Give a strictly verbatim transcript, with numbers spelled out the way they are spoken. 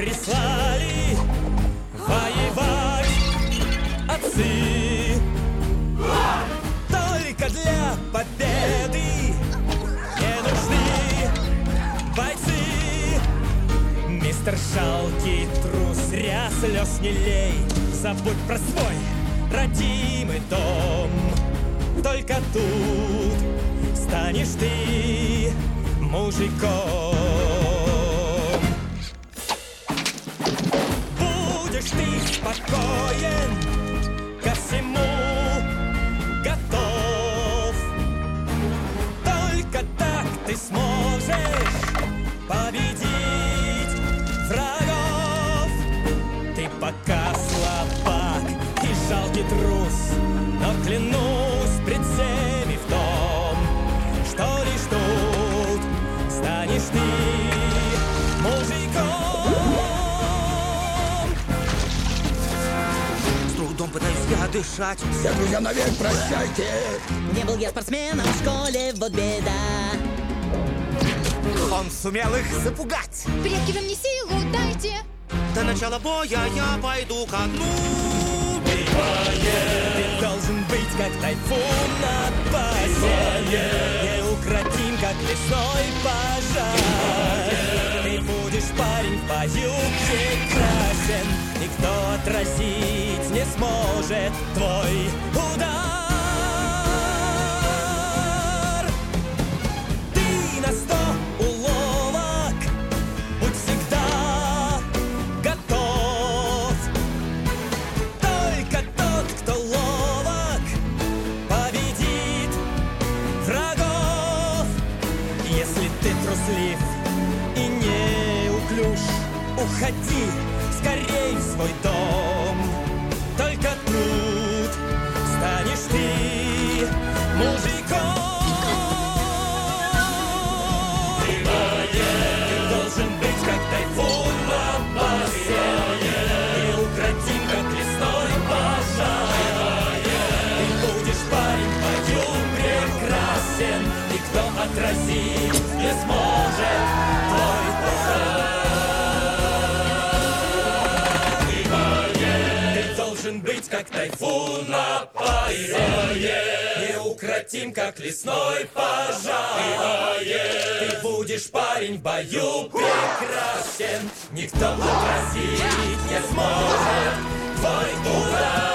прислали воевать отцы. Только для победы не нужны бойцы. Мистер жалкий трус, зря слез не лей. Забудь про свой родимый дом. Только тут станешь ты мужиком. Будешь ты спокоен, ко всему готов. Только так ты сможешь победить врагов. Ты пока слабак и жалкий трус, но клянусь пред всеми в том, что лишь тут станешь ты мужиком. С трудом пытаюсь я дышать. Все, друзья, навек прощайте. Не был я спортсменом в школе, вот беда. Он сумел их запугать. Предки, вы мне силу дайте. До начала боя я пойду ко дну. Ты должен быть как тайфун на пасе, неукротим, как лесной пожар. Ты будешь, парень, в бою прекрасен. Никто отразить не сможет твой удар. Ты на сто уловок, будь всегда готов. Только тот, кто ловок, победит врагов. Если ты труслив и неуклюж, уходи скорей в свой дом. Только тут станешь ты мужиком. Ты должен быть как тайфун на пасе, неукротим, как лесной пожар. Ты будешь, парень, в бою прекрасен. Никто отразить не сможет твой удар. Ты должен быть как тайфун на пасе, неукротим, как лесной пожар. Ты будешь, парень, в бою прекрасен. Никто отразить не сможет твой удар.